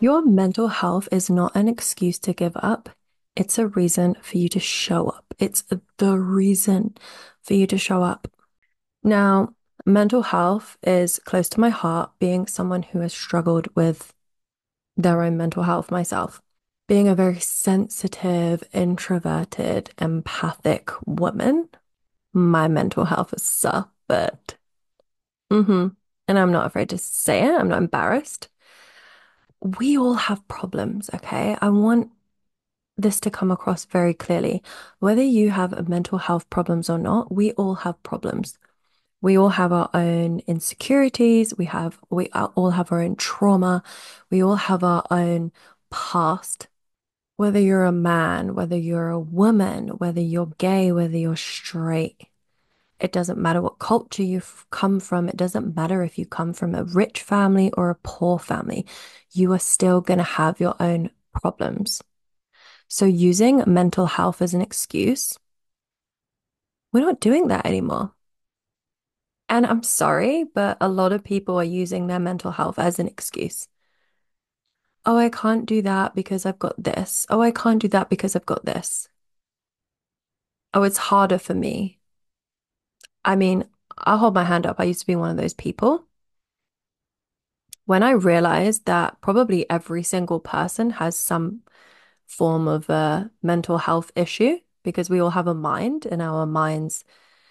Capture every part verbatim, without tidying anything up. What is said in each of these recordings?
Your mental health is not an excuse to give up. It's a reason for you to show up. It's the reason for you to show up. Now, mental health is close to my heart, being someone who has struggled with their own mental health myself. Being a very sensitive, introverted, empathic woman, my mental health has suffered. hmm And I'm not afraid to say it. I'm not embarrassed. We all have problems, okay? I want this to come across very clearly. Whether you have mental health problems or not, we all have problems. We all have our own insecurities. We have, we all have our own trauma. We all have our own past. Whether you're a man, whether you're a woman, whether you're gay, whether you're straight, it doesn't matter what culture you've come from. It doesn't matter if you come from a rich family or a poor family. You are still going to have your own problems. So using mental health as an excuse, we're not doing that anymore. And I'm sorry, but a lot of people are using their mental health as an excuse. Oh, I can't do that because I've got this. Oh, I can't do that because I've got this. Oh, it's harder for me. I mean, I'll hold my hand up. I used to be one of those people. When I realized that probably every single person has some form of a mental health issue because we all have a mind and our minds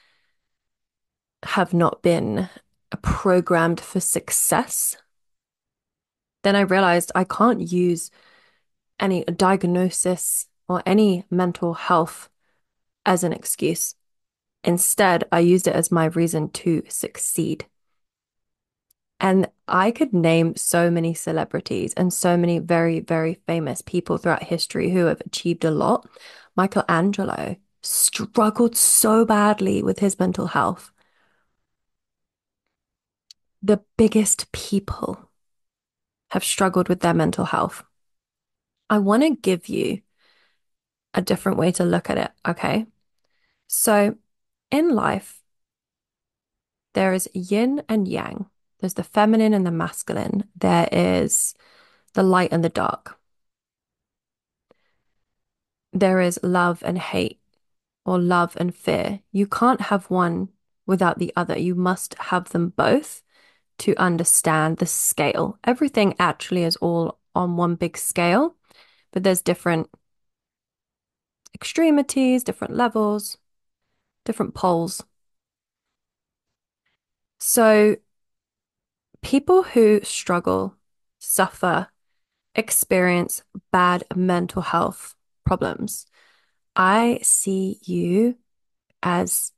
have not been programmed for success, then I realized I can't use any diagnosis or any mental health as an excuse. Instead, I used it as my reason to succeed. And I could name so many celebrities and so many very, very famous people throughout history who have achieved a lot. Michelangelo struggled so badly with his mental health. The biggest people have struggled with their mental health. I want to give you a different way to look at it, okay? So in life, there is yin and yang. There's the feminine and the masculine. There is the light and the dark. There is love and hate, or love and fear. You can't have one without the other. You must have them both to understand the scale. Everything actually is all on one big scale, but there's different extremities, different levels, different poles. So people who struggle, suffer, experience bad mental health problems, I see you as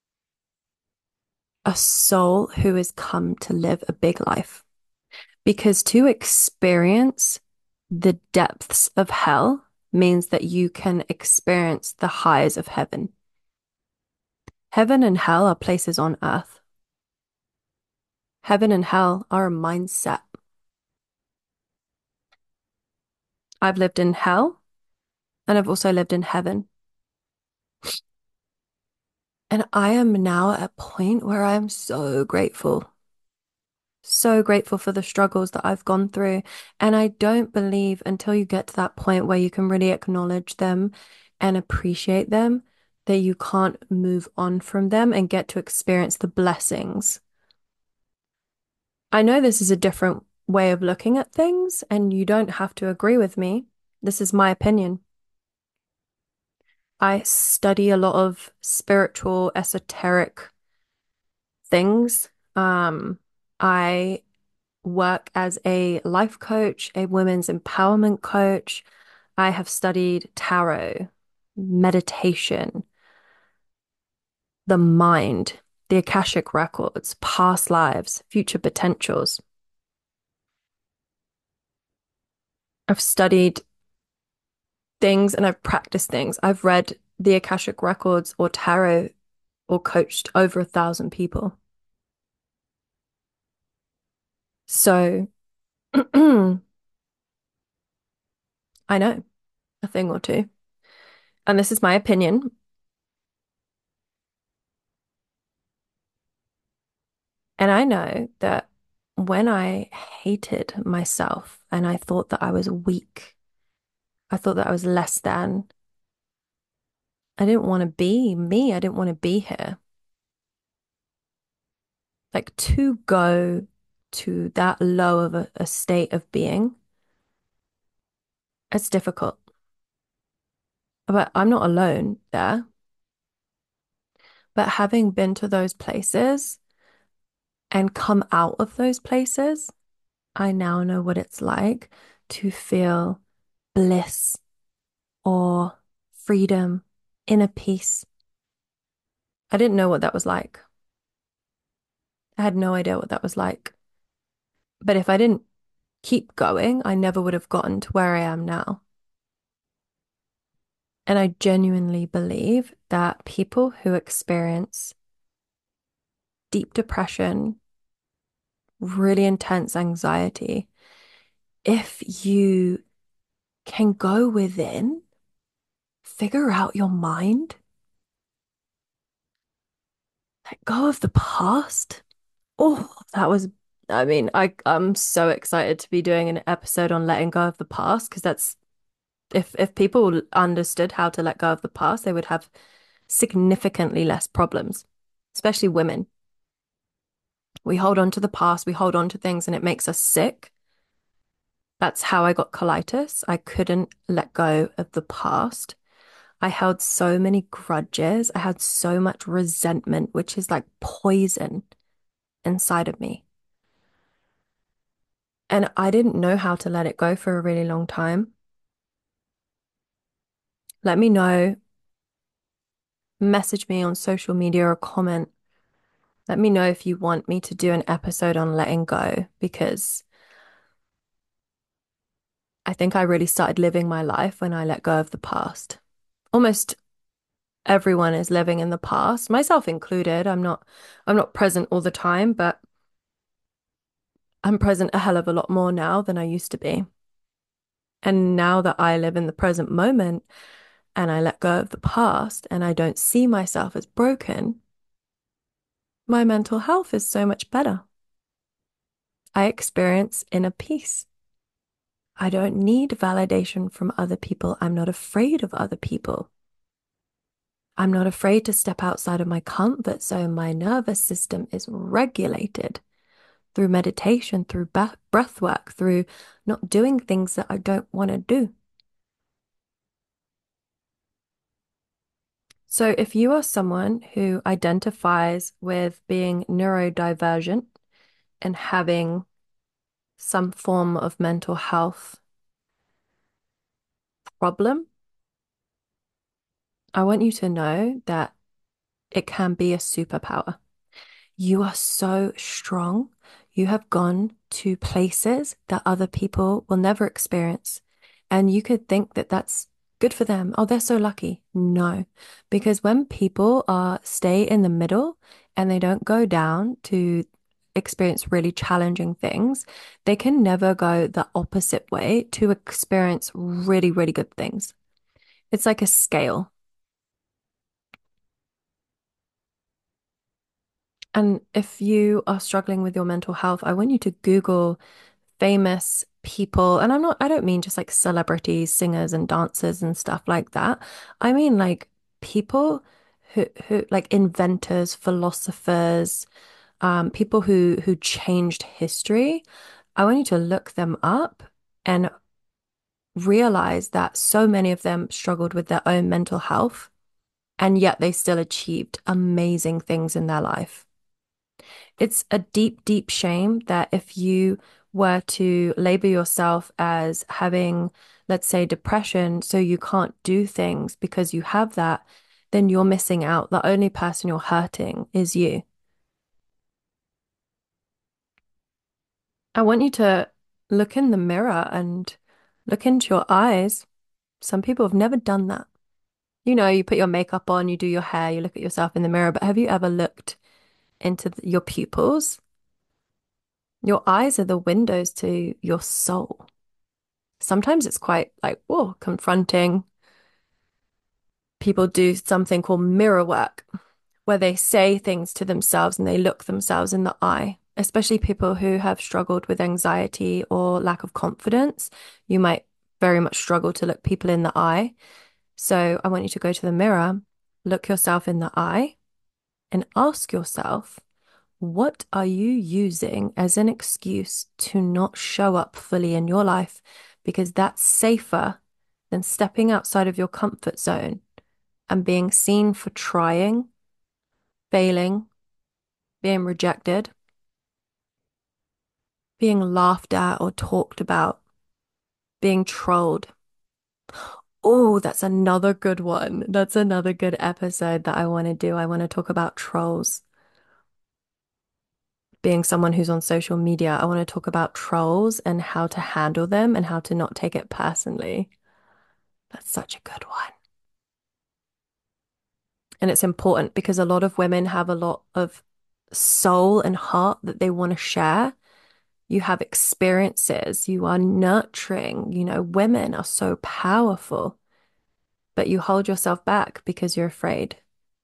a soul who has come to live a big life. Because to experience the depths of hell means that you can experience the highs of heaven. Heaven and hell are places on earth. Heaven and hell are a mindset. I've lived in hell and I've also lived in heaven. And I am now at a point where I am so grateful, so grateful for the struggles that I've gone through. And I don't believe until you get to that point where you can really acknowledge them and appreciate them, that you can't move on from them and get to experience the blessings. I know this is a different way of looking at things, and you don't have to agree with me. This is my opinion. I study a lot of spiritual, esoteric things. Um, I work as a life coach, a women's empowerment coach. I have studied tarot, meditation, the mind, the Akashic records, past lives, future potentials. I've studied things and I've practiced things. I've read the Akashic records or tarot or coached over a thousand people. So I know a thing or two. And this is my opinion. And I know that when I hated myself and I thought that I was weak. I thought that I was less than. I didn't want to be me. I didn't want to be here. Like to go to that low of a, a state of being, it's difficult. But I'm not alone there. But having been to those places and come out of those places, I now know what it's like to feel bliss or freedom, inner peace. I didn't know what that was like. I had no idea what that was like. But if I didn't keep going, I never would have gotten to where I am now. And I genuinely believe that people who experience deep depression, really intense anxiety, if you can go within, figure out your mind, let go of the past. Oh, that was, I mean, I, I'm so excited to be doing an episode on letting go of the past because that's, if if people understood how to let go of the past, they would have significantly less problems, especially women. We hold on to the past, we hold on to things, and it makes us sick. That's how I got colitis. I couldn't let go of the past. I held so many grudges. I had so much resentment, which is like poison inside of me. And I didn't know how to let it go for a really long time. Let me know, message me on social media or comment. Let me know if you want me to do an episode on letting go because I think I really started living my life when I let go of the past. Almost everyone is living in the past, myself included. I'm not I'm not present all the time, but I'm present a hell of a lot more now than I used to be. And now that I live in the present moment and I let go of the past and I don't see myself as broken, my mental health is so much better. I experience inner peace. I don't need validation from other people. I'm not afraid of other people. I'm not afraid to step outside of my comfort zone. My nervous system is regulated through meditation, through breath work, through not doing things that I don't want to do. So, if you are someone who identifies with being neurodivergent and having some form of mental health problem, I want you to know that it can be a superpower. You are so strong. You have gone to places that other people will never experience. And you could think that that's good for them. Oh, they're so lucky. No, because when people are stay in the middle and they don't go down to experience really challenging things, they can never go the opposite way to experience really, really good things. It's like a scale. And if you are struggling with your mental health, I want you to Google famous people. And I'm not, I don't mean just like celebrities, singers and dancers and stuff like that. I mean like people who, who like inventors, philosophers, um, people who who changed history. I want you to look them up and realize that so many of them struggled with their own mental health, and yet they still achieved amazing things in their life. It's a deep, deep shame that if you were to label yourself as having, let's say, depression, so you can't do things because you have that, then you're missing out. The only person you're hurting is you. I want you to look in the mirror and look into your eyes. Some people have never done that. You know, you put your makeup on, you do your hair, you look at yourself in the mirror, but have you ever looked into th- your pupils? Your eyes are the windows to your soul. Sometimes it's quite like, whoa, confronting. People do something called mirror work, where they say things to themselves and they look themselves in the eye. especially people who have struggled with anxiety or lack of confidence. You might very much struggle to look people in the eye. So I want you to go to the mirror, look yourself in the eye, and ask yourself, what are you using as an excuse to not show up fully in your life? Because that's safer than stepping outside of your comfort zone and being seen for trying, failing, being rejected, being laughed at or talked about, being trolled. Oh, that's another good one. That's another good episode that I want to do. I want to talk about trolls. Being someone who's on social media, I want to talk about trolls and how to handle them and how to not take it personally. That's such a good one. And it's important because a lot of women have a lot of soul and heart that they want to share. You have experiences, you are nurturing, you know, women are so powerful, but you hold yourself back because you're afraid.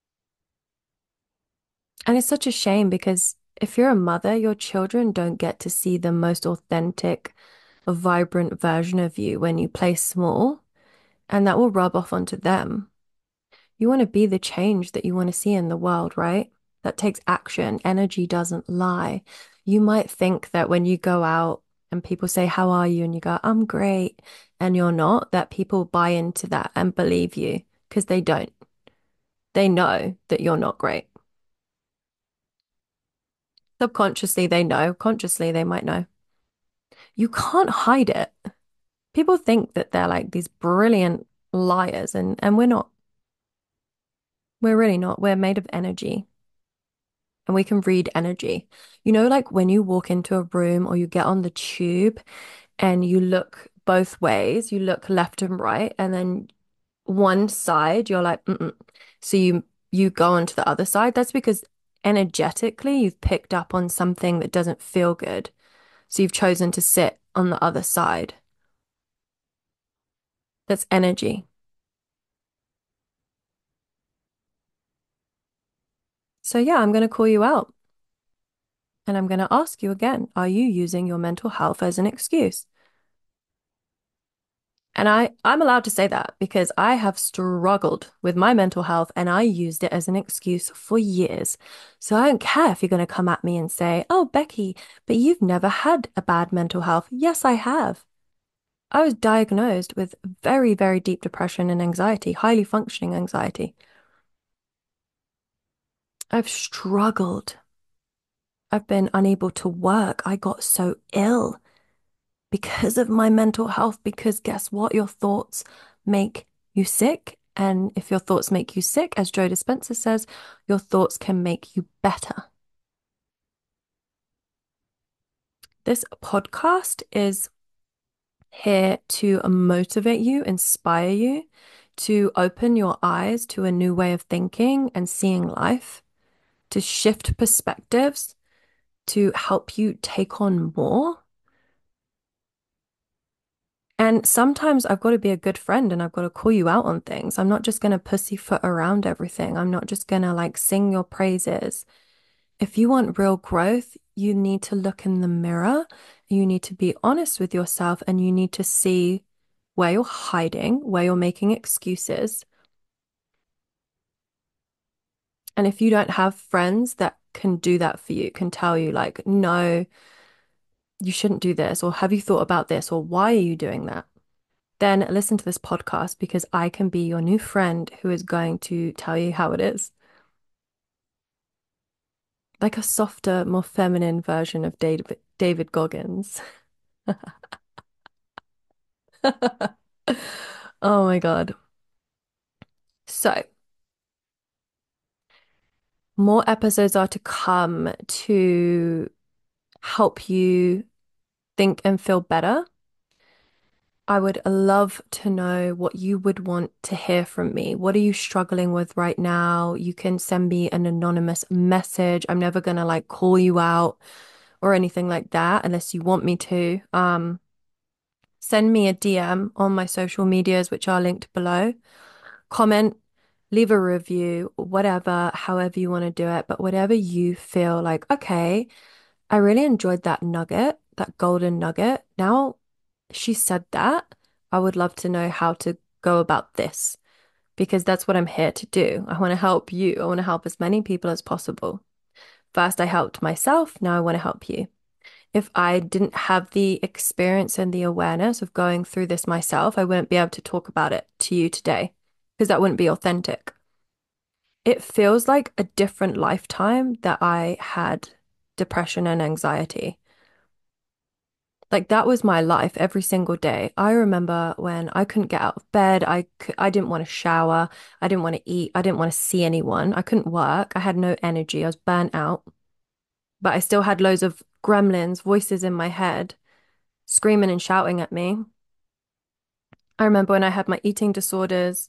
And it's such a shame because if you're a mother, your children don't get to see the most authentic, vibrant version of you when you play small, and that will rub off onto them. You want to be the change that you want to see in the world, right? That takes action. Energy doesn't lie. You might think that when you go out and people say, "How are you?" and you go, "I'm great," and you're not, that people buy into that and believe you because they don't. They know that you're not great. Subconsciously, they know. Consciously, they might know. You can't hide it. People think that they're like these brilliant liars, and, and we're not. We're really not. We're made of energy and we can read energy. You know, like when you walk into a room or you get on the tube and you look both ways, you look left and right, and then one side, you're like, mm-mm. So you you go onto the other side. That's because energetically you've picked up on something that doesn't feel good. So you've chosen to sit on the other side. That's energy. So yeah, I'm going to call you out and I'm going to ask you again, are you using your mental health as an excuse? And I, I'm allowed to say that because I have struggled with my mental health and I used it as an excuse for years. So I don't care if you're going to come at me and say, "Oh, Becky, but you've never had a bad mental health." Yes, I have. I was diagnosed with very, very deep depression and anxiety, highly functioning anxiety. I've struggled. I've been unable to work. I got so ill because of my mental health, because guess what? Your thoughts make you sick. And if your thoughts make you sick, as Joe Dispenza says, your thoughts can make you better. This podcast is here to motivate you, inspire you, to open your eyes to a new way of thinking and seeing life, to shift perspectives, to help you take on more. And sometimes I've got to be a good friend and I've got to call you out on things. I'm not just going to pussyfoot around everything. I'm not just going to like sing your praises. If you want real growth, you need to look in the mirror. You need to be honest with yourself and you need to see where you're hiding, where you're making excuses. And if you don't have friends that can do that for you, can tell you like, no, you shouldn't do this, or have you thought about this, or why are you doing that? Then listen to this podcast because I can be your new friend who is going to tell you how it is. Like a softer, more feminine version of David David Goggins. Oh my God. So, more episodes are to come to help you think and feel better. I would love to know what you would want to hear from me. What are you struggling with right now? You can send me an anonymous message. I'm never gonna like call you out or anything like that unless you want me to. Um, send me a D M on my social medias, which are linked below. Comment, leave a review, whatever, however you want to do it, but whatever you feel like, okay, I really enjoyed that nugget, that golden nugget. Now she said that, I would love to know how to go about this because that's what I'm here to do. I want to help you. I want to help as many people as possible. First, I helped myself. Now I want to help you. If I didn't have the experience and the awareness of going through this myself, I wouldn't be able to talk about it to you today because that wouldn't be authentic. It feels like a different lifetime that I had depression and anxiety. Like that was my life every single day. I remember when I couldn't get out of bed, I c- I didn't want to shower, I didn't want to eat, I didn't want to see anyone. I couldn't work. I had no energy. I was burnt out, but I still had loads of gremlins, voices in my head, screaming and shouting at me. I remember when I had my eating disorders.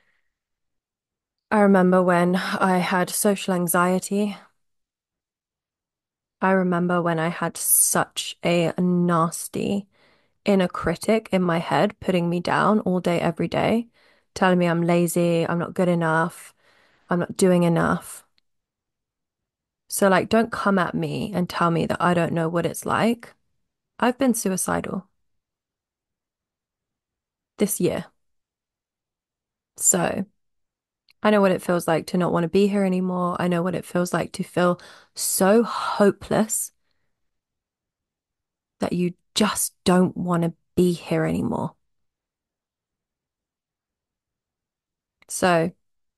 I remember when I had social anxiety. I remember when I had such a nasty inner critic in my head, putting me down all day, every day, telling me I'm lazy, I'm not good enough, I'm not doing enough. So, like, don't come at me and tell me that I don't know what it's like. I've been suicidal this year. So, I know what it feels like to not want to be here anymore. I know what it feels like to feel so hopeless that you just don't want to be here anymore. So,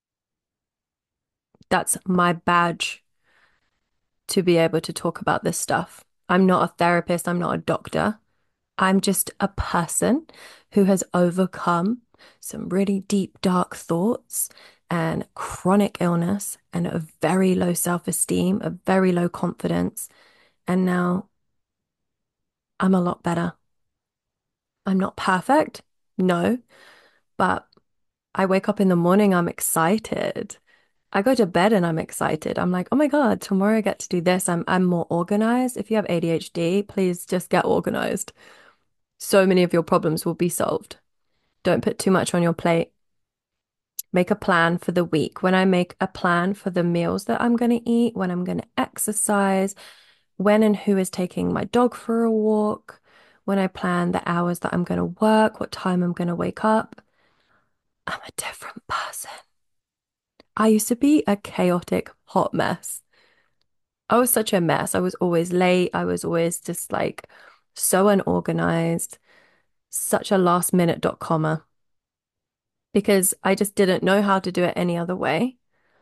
that's my badge to be able to talk about this stuff. I'm not a therapist, I'm not a doctor. I'm just a person who has overcome some really deep, dark thoughts and chronic illness and a very low self-esteem, a very low confidence. And now I'm a lot better. I'm not perfect, no, but I wake up in the morning, I'm excited. I go to bed and I'm excited. I'm like, oh my God, tomorrow I get to do this. I'm I'm more organized. If you have A D H D, please just get organized. So many of your problems will be solved. Don't put too much on your plate. Make a plan for the week. When I make a plan for the meals that I'm going to eat, when I'm going to exercise, when and who is taking my dog for a walk, when I plan the hours that I'm going to work, what time I'm going to wake up, I'm a different person. I used to be a chaotic hot mess. I was such a mess. I was always late. I was always just like so unorganized, such a last minute dot commer because I just didn't know how to do it any other way.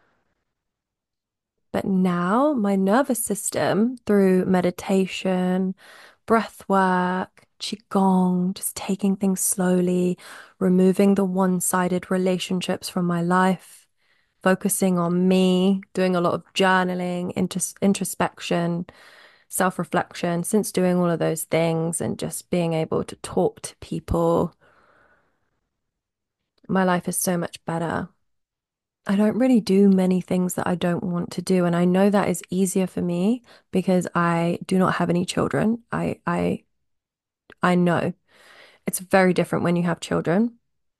But now my nervous system, through meditation, breath work, qigong, just taking things slowly, removing the one-sided relationships from my life, focusing on me, doing a lot of journaling, intros introspection, self-reflection, since doing all of those things and just being able to talk to people, my life is so much better. I don't really do many things that I don't want to do. And I know that is easier for me because I do not have any children. I I I know it's very different when you have children,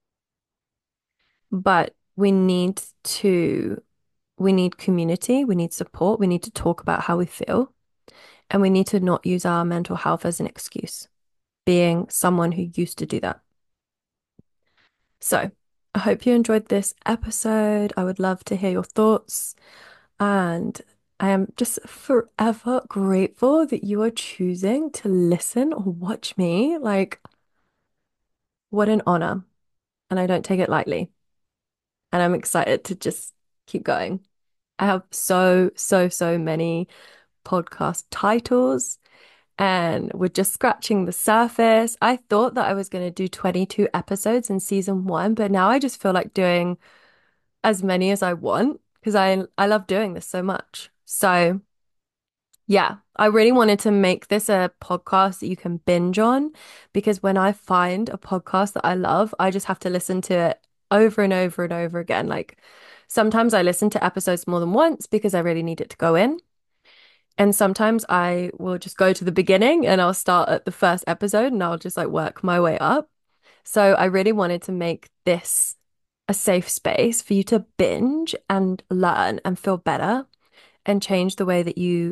but we need to we need community, we need support, we need to talk about how we feel, and we need to not use our mental health as an excuse, being someone who used to do that. So, I hope you enjoyed this episode. I would love to hear your thoughts. And I am just forever grateful that you are choosing to listen or watch me. Like, what an honor. And I don't take it lightly. And I'm excited to just keep going. I have so, so, so many podcast titles, and we're just scratching the surface. I thought that I was going to do twenty-two episodes in season one, but now I just feel like doing as many as I want because I I love doing this so much. So, yeah, I really wanted to make this a podcast that you can binge on because when I find a podcast that I love, I just have to listen to it over and over and over again. Like sometimes I listen to episodes more than once because I really need it to go in. And sometimes I will just go to the beginning and I'll start at the first episode and I'll just like work my way up. So I really wanted to make this a safe space for you to binge and learn and feel better and change the way that you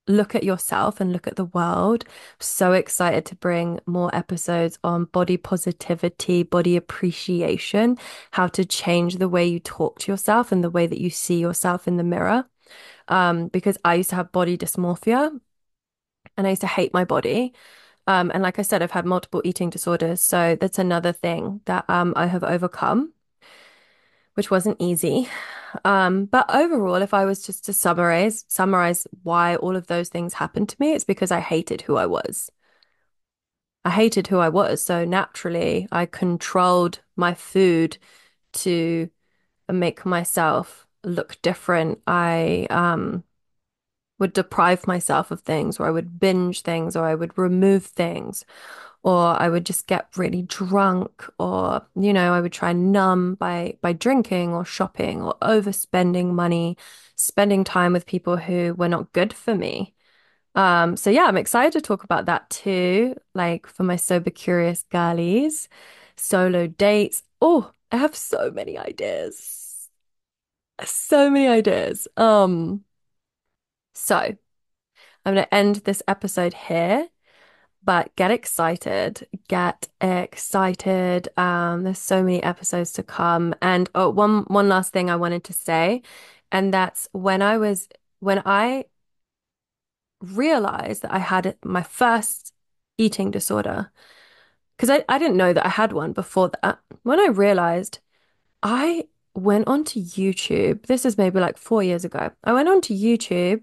look at yourself and look at the world. So excited to bring more episodes on body positivity, body appreciation, how to change the way you talk to yourself and the way that you see yourself in the mirror. Um, because I used to have body dysmorphia and I used to hate my body. Um, and like I said, I've had multiple eating disorders. So that's another thing that um, I have overcome, which wasn't easy. Um, but overall, if I was just to summarize, summarize why all of those things happened to me, it's because I hated who I was. I hated who I was. So naturally, I controlled my food to make myself look different. I um would deprive myself of things, or I would binge things, or I would remove things, or I would just get really drunk, or you know, I would try and numb by by drinking or shopping or overspending money, spending time with people who were not good for me. Um, so yeah, I'm excited to talk about that too, like for my sober curious girlies, solo dates. Oh, I have so many ideas. So many ideas. Um, so I'm gonna end this episode here. But get excited, get excited. Um, there's so many episodes to come. And oh, one one last thing I wanted to say, and that's when I was when I realized that I had my first eating disorder, because I, I didn't know that I had one before that. When I realized, I went onto YouTube. This is maybe like four years ago. I went onto YouTube,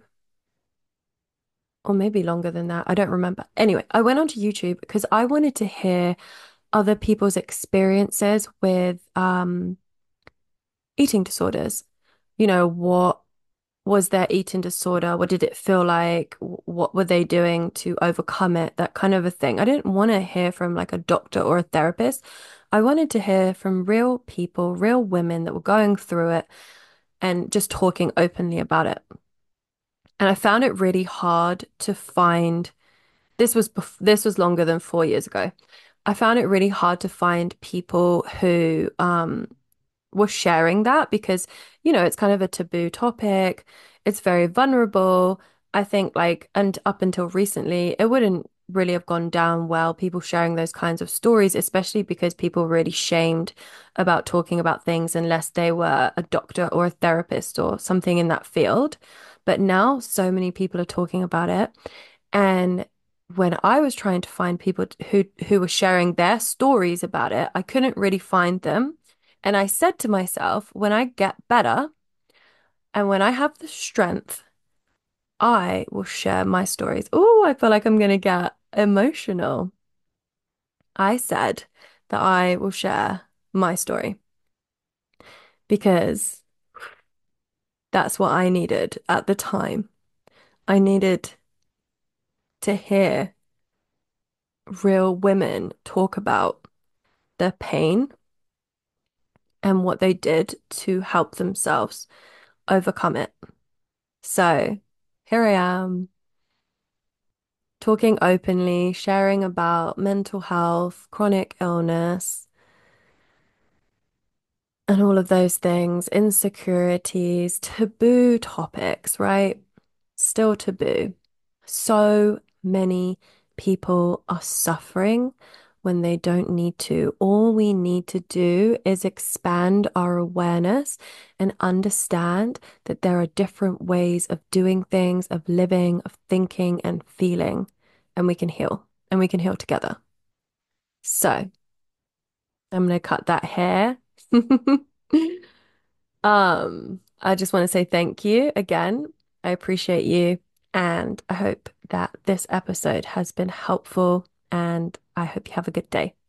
or maybe longer than that. I don't remember. Anyway, I went onto YouTube because I wanted to hear other people's experiences with um, eating disorders. You know, what was their eating disorder? What did it feel like? What were they doing to overcome it? That kind of a thing. I didn't want to hear from like a doctor or a therapist. I wanted to hear from real people, real women that were going through it and just talking openly about it. And I found it really hard to find. This was bef this was longer than four years ago. I found it really hard to find people who um were sharing that because, you know, it's kind of a taboo topic. It's very vulnerable. I think like, and up until recently, it wouldn't really have gone down well, people sharing those kinds of stories, especially because people were really shamed about talking about things unless they were a doctor or a therapist or something in that field. But now so many people are talking about it. And when I was trying to find people who who were sharing their stories about it, I couldn't really find them. And I said to myself, when I get better and when I have the strength, I will share my stories. Oh, I feel like I'm going to get emotional. I said that I will share my story because that's what I needed at the time. I needed to hear real women talk about their pain and what they did to help themselves overcome it. So here I am talking openly, sharing about mental health, chronic illness, and all of those things, insecurities, taboo topics, right? Still taboo. So many people are suffering when they don't need to. All we need to do is expand our awareness and understand that there are different ways of doing things, of living, of thinking and feeling, and we can heal, and we can heal together. So I'm going to cut that hair. Um, I just want to say thank you again. I appreciate you, and I hope that this episode has been helpful, and I hope you have a good day.